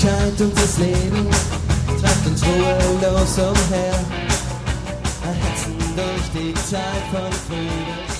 Wirklichkeit und das Leben treibt uns ruhelos umher, hetzen durch die Zeit von früher.